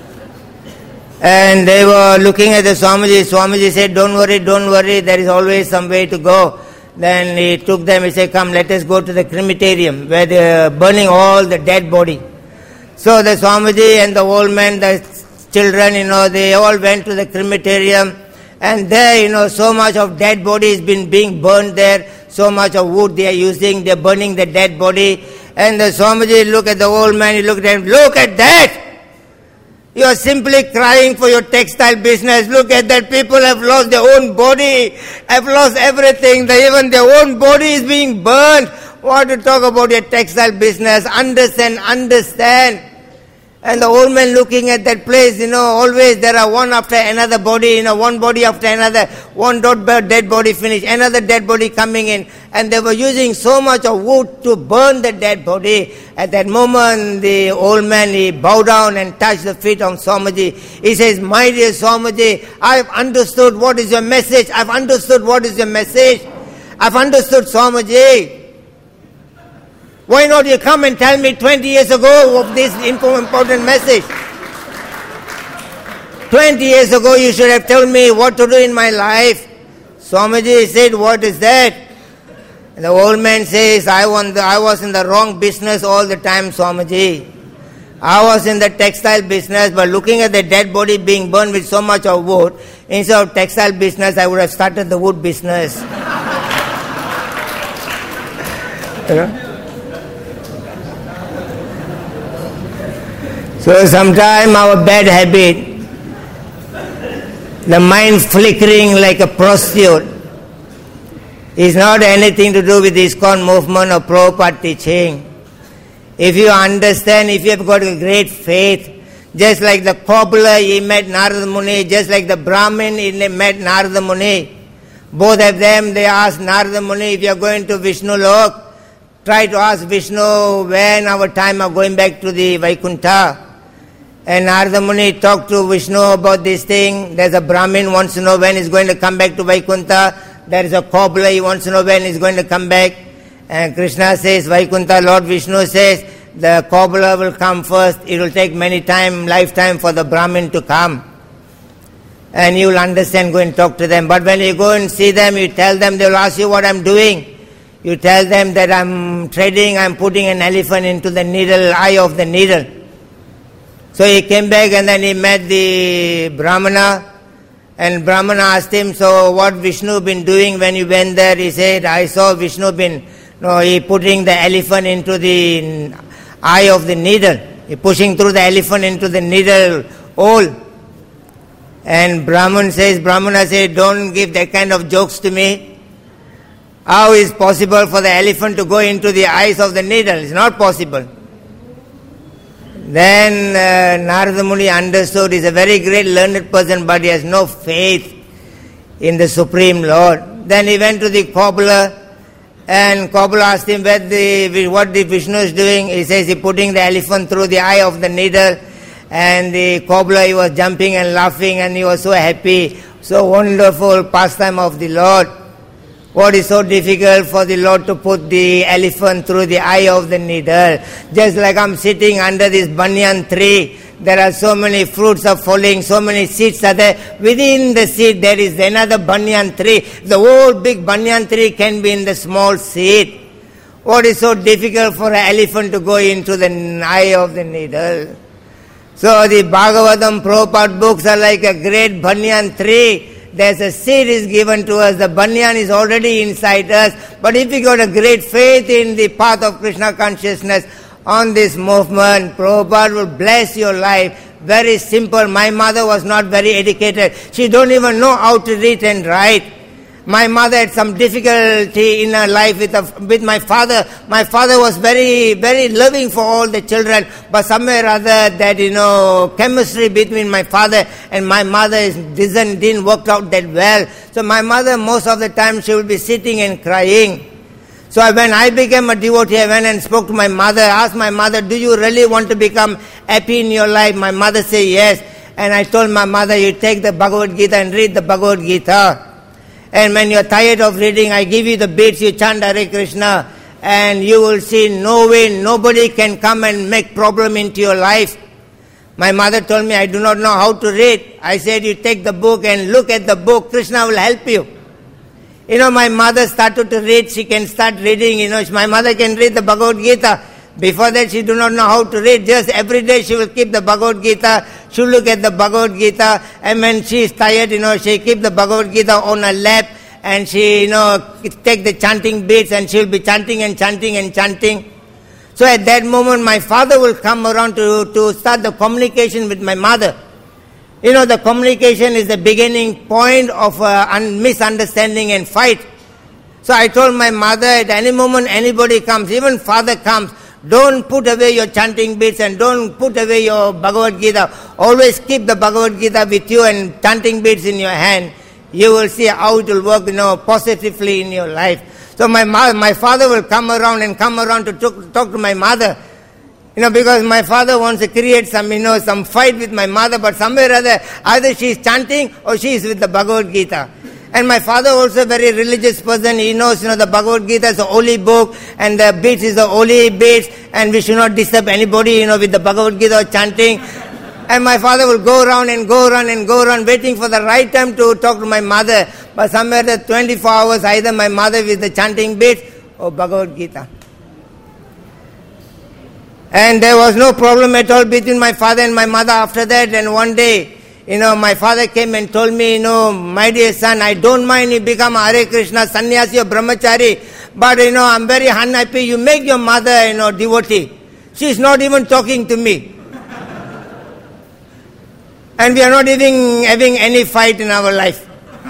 And they were looking at the Swamiji. Swamiji said, don't worry, don't worry, there is always some way to go. Then he took them, he said, come, let us go to the crematorium where they are burning all the dead body. So the Swamiji and the old man, the children, you know, they all went to the crematorium. And there, you know, so much of dead body has been being burned there. So much of wood they are using, they are burning the dead body. And the Swamiji looked at the old man, he looked at him, look at that! You are simply crying for your textile business. Look at that, people have lost their own body, have lost everything. They, even their own body is being burned. What to talk about your textile business? Understand, understand. And the old man looking at that place, you know, always there are one after another body, you know, one body after another, one dead body finished, another dead body coming in. And they were using so much of wood to burn the dead body. At that moment, the old man, he bowed down and touched the feet of Swamiji. He says, my dear Swamiji, I've understood what is your message. I've understood what is your message. I've understood, Swamiji. Why not you come and tell me twenty years ago of this important message? twenty years ago you should have told me what to do in my life. Swamiji said, what is that? And the old man says, I, want the, I was in the wrong business all the time, Swamiji. I was in the textile business, but looking at the dead body being burned with so much of wood, instead of textile business, I would have started the wood business. You know? So sometime our bad habit, the mind flickering like a prostitute, is not anything to do with this ISKCON movement or Prabhupada teaching. If you understand, if you have got a great faith, just like the cobbler, he met Narada Muni, just like the Brahmin, he met Narada Muni. Both of them, they asked Narada Muni, if you are going to Vishnu Lok, try to ask Vishnu when our time of going back to the Vaikuntha. And Narada Muni talked to Vishnu about this thing. There's a Brahmin wants to know when he's going to come back to Vaikuntha. There is a cobbler, he wants to know when he's going to come back. And Krishna says, Vaikuntha, Lord Vishnu says, the cobbler will come first. It will take many time, lifetime for the Brahmin to come. And you will understand, go and talk to them. But when you go and see them, you tell them, they will ask you what I'm doing. You tell them that I'm trading, I'm putting an elephant into the needle, eye of the needle. So he came back and then he met the Brahmana, and Brahmana asked him, so what Vishnu been doing when you went there? He said, I saw Vishnu been, no, he putting the elephant into the eye of the needle. He pushing through the elephant into the needle hole. And Brahman says, Brahmana says, don't give that kind of jokes to me. How is possible for the elephant to go into the eyes of the needle? It's not possible. Then uh, Narada Muni understood he's a very great learned person, but he has no faith in the Supreme Lord. Then he went to the cobbler, and cobbler asked him what the, what the Vishnu is doing. He says he's putting the elephant through the eye of the needle, and the cobbler, he was jumping and laughing, and he was so happy. So wonderful pastime of the Lord. What is so difficult for the Lord to put the elephant through the eye of the needle? Just like I'm sitting under this banyan tree, there are so many fruits are falling, so many seeds are there. Within the seed there is another banyan tree. The whole big banyan tree can be in the small seed. What is so difficult for an elephant to go into the eye of the needle? So the Bhagavatam Prabhupada books are like a great banyan tree. There's a seed is given to us, the banyan is already inside us. But if we got a great faith in the path of Krishna consciousness on this movement, Prabhupada will bless your life. Very simple. My mother was not very educated. She don't even know how to read and write. My mother had some difficulty in her life with, a, with my father. My father was very, very loving for all the children, but somewhere or other that, you know, chemistry between my father and my mother is, didn't, didn't work out that well. So my mother, most of the time, she would be sitting and crying. So when I became a devotee, I went and spoke to my mother, asked my mother, do you really want to become happy in your life? My mother said yes. And I told my mother, you take the Bhagavad Gita and read the Bhagavad Gita. And when you are tired of reading, I give you the beads, you chant Hare Krishna, and you will see no way, nobody can come and make problem into your life. My mother told me, I do not know how to read. I said, you take the book and look at the book, Krishna will help you. You know, my mother started to read, she can start reading, you know, my mother can read the Bhagavad Gita. Before that, she do not know how to read. Just every day she will keep the Bhagavad Gita. She will look at the Bhagavad Gita. And when she is tired, you know, she keep the Bhagavad Gita on her lap. And she, you know, take the chanting beads and she will be chanting and chanting and chanting. So at that moment, my father will come around to, to start the communication with my mother. You know, the communication is the beginning point of uh, un- misunderstanding and fight. So I told my mother, at any moment anybody comes, even father comes, Don't put away your chanting beads and don't put away your Bhagavad Gita. Always keep the Bhagavad Gita with you and chanting beads in your hand. You will see how it will work, you know, positively in your life. So my mother, my father will come around and come around to talk, talk to my mother. You know, because my father wants to create some, you know, some fight with my mother, but somewhere or other, either she is chanting or she is with the Bhagavad Gita. And my father also a very religious person. He knows, you know, the Bhagavad Gita is the holy book and the beads is the holy beads and we should not disturb anybody, you know, with the Bhagavad Gita or chanting. And my father will go around and go around and go around waiting for the right time to talk to my mother. But somewhere the twenty-four hours, either my mother with the chanting beads or Bhagavad Gita. And there was no problem at all between my father and my mother after that. And one day, you know, my father came and told me, you know, my dear son, I don't mind you become Hare Krishna, sannyasi or brahmachari, but, you know, I'm very unhappy. You make your mother, you know, devotee. She's not even talking to me. And we are not even having any fight in our life.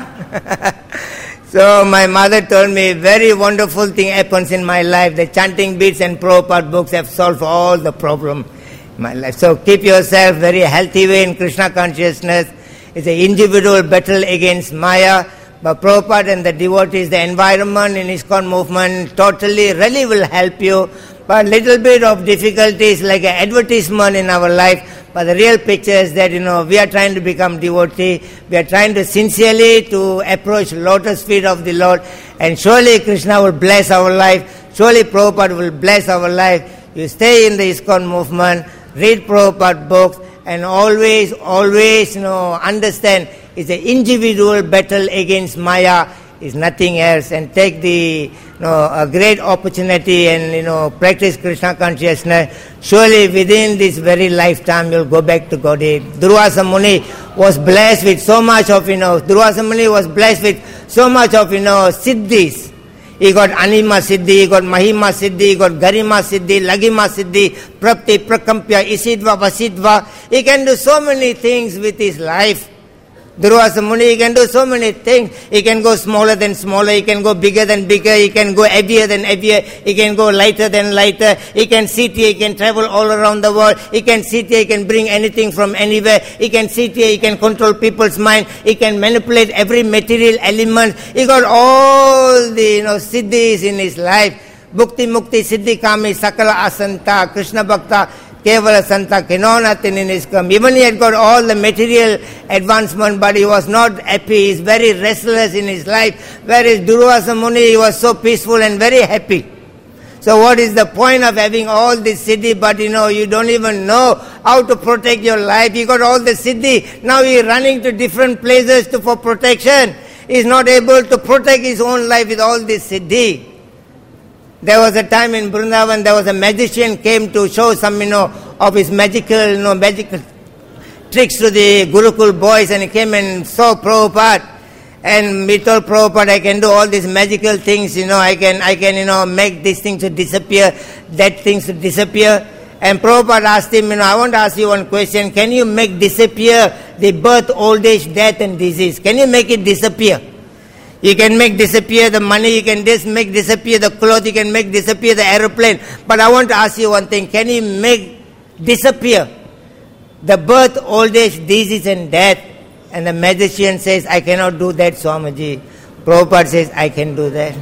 So my mother told me, very wonderful thing happens in my life. The chanting beads and Prabhupada books have solved all the problem in my life. So keep yourself very healthy way in Krishna consciousness. It's an individual battle against Maya. But Prabhupada and the devotees, the environment in ISKCON movement totally really will help you. But little bit of difficulties like an advertisement in our life. But the real picture is that, you know, we are trying to become devotee. We are trying to sincerely to approach lotus feet of the Lord. And surely Krishna will bless our life. Surely Prabhupada will bless our life. You stay in the ISKCON movement, read Prabhupada books, and always, always, you know, understand it's an individual battle against Maya. Is nothing else, and take the, you know, a great opportunity and, you know, practice Krishna consciousness. Surely within this very lifetime you'll go back to Godhead. Durvasa Muni was blessed with so much of, you know, Durvasa Muni was blessed with so much of, you know, siddhis. He got Anima Siddhi, he got Mahima Siddhi, he got Garima Siddhi, Lagima Siddhi, Prapti, Prakampya, Isidva, Vasidva. He can do so many things with his life. Durvasa Muni, he can do so many things. He can go smaller than smaller, he can go bigger than bigger, he can go heavier than heavier, he can go lighter than lighter, he can sit here, he can travel all around the world, he can sit here, he can bring anything from anywhere, he can sit here, he can control people's mind, he can manipulate every material element. He got all the, you know, siddhis in his life. Bhukti Mukti Siddhi Kami Sakala Asanta Krishna Bhakta Kevala Santa Kenonatin in his come. Even he had got all the material advancement, but he was not happy. He is very restless in his life. Whereas Durvasa Muni, he was so peaceful and very happy. So what is the point of having all this siddhi, but you know, you don't even know how to protect your life. You got all the siddhi. Now he is running to different places to, for protection. He is not able to protect his own life with all this siddhi. There was a time in Vrindavan, there was a magician came to show some, you know, of his magical, you know, magical tricks to the Gurukul boys, and he came and saw Prabhupada. And we told Prabhupada, I can do all these magical things, you know, I can, I can, you know, make these things to disappear, that things to disappear. And Prabhupada asked him, you know, I want to ask you one question. Can you make disappear the birth, old age, death and disease? Can you make it disappear? You can make disappear the money, you can just make disappear the clothes, you can make disappear the aeroplane. But I want to ask you one thing. Can you make disappear the birth, old age, disease and death? And the magician says, I cannot do that, Swamiji. Prabhupada says, I can do that.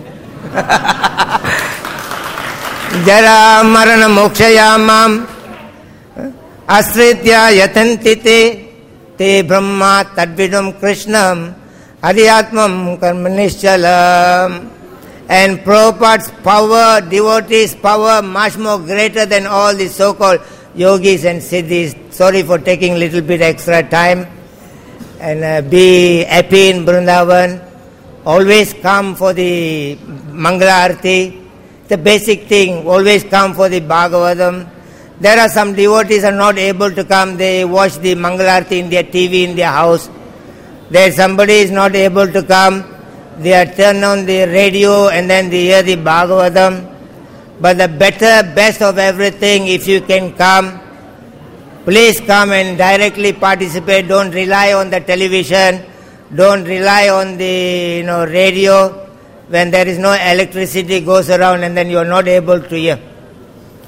Jara marana mokshayamam asritya yatantite te brahma tadvidam krishnam adhyatmam karmanischalam. And Prabhupada's power, devotees' power, much more greater than all the so-called yogis and siddhis. Sorry for taking a little bit extra time. And uh, be happy in Vrindavan. Always come for the Mangala Arati. The basic thing, always come for the Bhagavatam. There are some devotees are not able to come. They watch the Mangala Arati in their T V in their house. There somebody is not able to come. They are turn on the radio and then they hear the Bhagavatam. But the better, best of everything, if you can come, please come and directly participate. Don't rely on the television. Don't rely on the, you know, radio. When there is no electricity goes around and then you are not able to hear.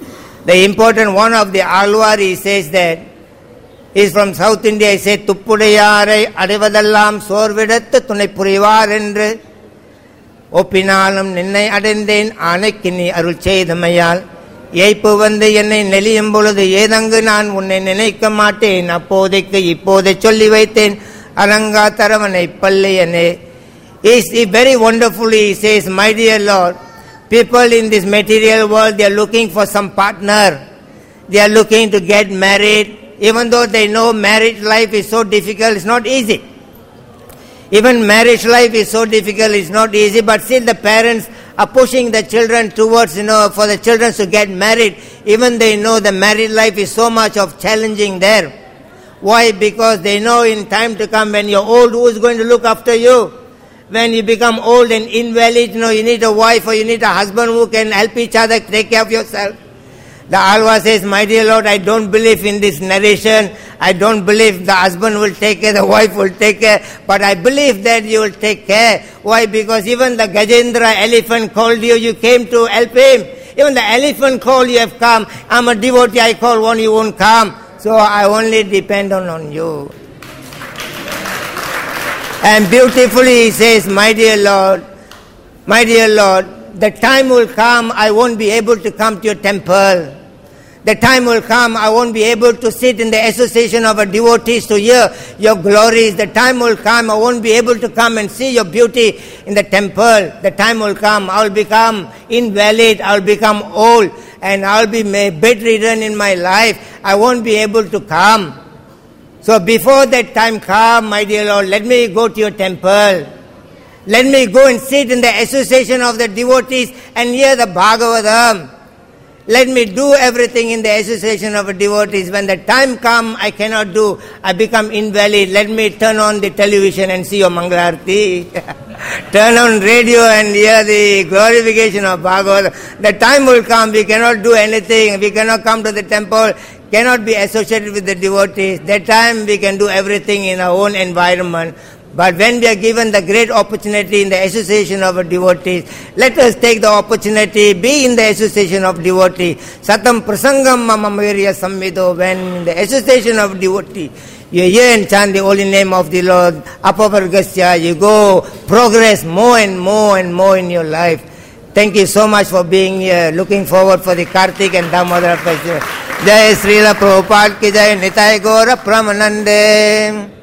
The important one of the Alvar, he says that, is from South India. He says, Tuppudayare adivadallam sorvidettu tunai purivar endru ஒப்பினாலும் நின்னை அடைந்தேன் ஆணைக்கினி அருள் செய்தமையால் ஏய்ப்பு வந்து என்னை நெளியும் பொழுது ஏதங்கு நான் உன்னை நினைக்க மாட்டேன் அப்போதைக்கு இப்போதை சொல்லி வைத்தேன் அலங்கா தரவனை பள்ளியனே. He very wonderfully he says, my dear Lord, people in this material world, they are looking for some partner. They are looking to get married. Even though they know marriage life is so difficult, it's not easy. Even marriage life is so difficult, it's not easy, but still the parents are pushing the children towards, you know, for the children to get married. Even they know the married life is so much of challenging there. Why? Because they know in time to come when you're old, who is going to look after you? When you become old and invalid, you know, you need a wife or you need a husband who can help each other, take care of yourself. The Alva says, my dear Lord, I don't believe in this narration. I don't believe the husband will take care, the wife will take care, but I believe that you will take care. Why? Because even the Gajendra elephant called you, you came to help him. Even the elephant called, you have come. I'm a devotee, I call one, you won't come. So I only depend on, on you. And beautifully he says, my dear Lord, my dear Lord, the time will come, I won't be able to come to your temple. The time will come, I won't be able to sit in the association of a devotees to hear your glories. The time will come, I won't be able to come and see your beauty in the temple. The time will come, I'll become invalid, I'll become old, and I'll be bedridden in my life. I won't be able to come. So before that time come, my dear Lord, let me go to your temple. Let me go and sit in the association of the devotees and hear the Bhagavatam. Let me do everything in the association of the devotees. When the time comes, I cannot do. I become invalid. Let me turn on the television and see your Mangalarti. Turn on radio and hear the glorification of Bhagavatam. The time will come, we cannot do anything. We cannot come to the temple, cannot be associated with the devotees. That time we can do everything in our own environment. But when we are given the great opportunity in the association of a devotee, let us take the opportunity, be in the association of devotee. Satam prasangam mamavirya samvido. When in the association of devotee, you hear and chant the holy name of the Lord, apavargasya, you go progress more and more and more in your life. Thank you so much for being here. Looking forward for the Kartik and Damodar festival. Jai Srila Prabhupada ki jai, Nitai Gaura Pramanande.